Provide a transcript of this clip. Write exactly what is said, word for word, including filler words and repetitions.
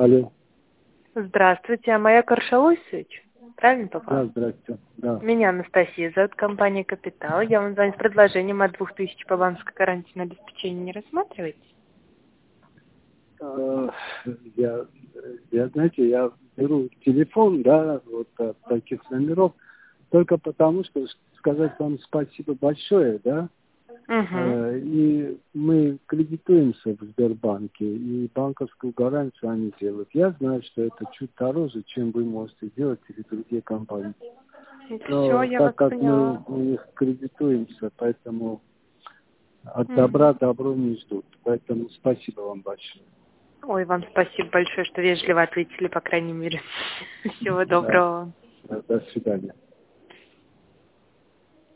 Алло. Здравствуйте, а моя Каршалусевич? Правильно попал? Да, здрасте. Да. Меня Анастасия зовут, компания «Капитал». Я вам звоню с предложением от двух тысяч по банковской гарантии на обеспечение. Не рассматриваете? Э, Я, я, знаете, я беру телефон, да, вот от таких номеров, только потому, что сказать вам спасибо большое, да, Угу. Э, и мы кредитуемся в Сбербанке, и банковскую гарантию они делают. Я знаю, что это чуть дороже, чем вы можете делать или другие компании. Все, Но я так вас как мы поняла. у них кредитуемся, поэтому от добра Мгм. добро не ждут. Поэтому спасибо вам большое. Ой, вам спасибо большое, что вежливо ответили, по крайней мере. Всего Да, доброго. да, до свидания.